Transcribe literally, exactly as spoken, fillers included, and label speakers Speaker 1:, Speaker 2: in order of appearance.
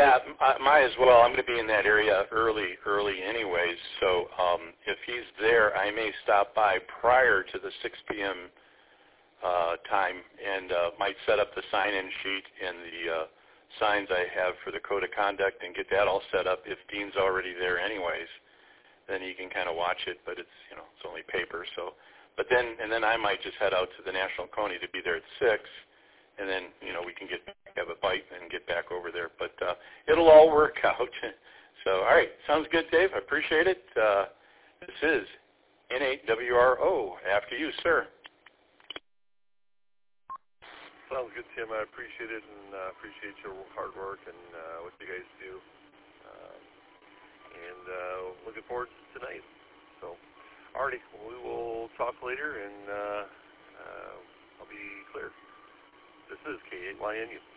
Speaker 1: Yeah, m- might as well. I'm going to be in that area early, early anyways. So um, if he's there, I may stop by prior to the six p.m. Uh, time and uh, might set up the sign-in sheet and the uh, signs I have for the code of conduct and get that all set up. If Dean's already there anyways, then he can kind of watch it, but it's, you know, it's only paper. So, but then, and then I might just head out to the National Coney to be there at six, and then, you know, we can get have a bite and get back over there. But uh, it'll all work out. So, all right, sounds good, Dave. I appreciate it. Uh, this is N eight W R O. After you, sir.
Speaker 2: Sounds good, Tim. I appreciate it, and uh, appreciate your hard work and uh, what you guys do. Um, and uh, looking forward to tonight. So, alrighty, we will talk later, and uh, uh, I'll be clear. This is K eight Y N U.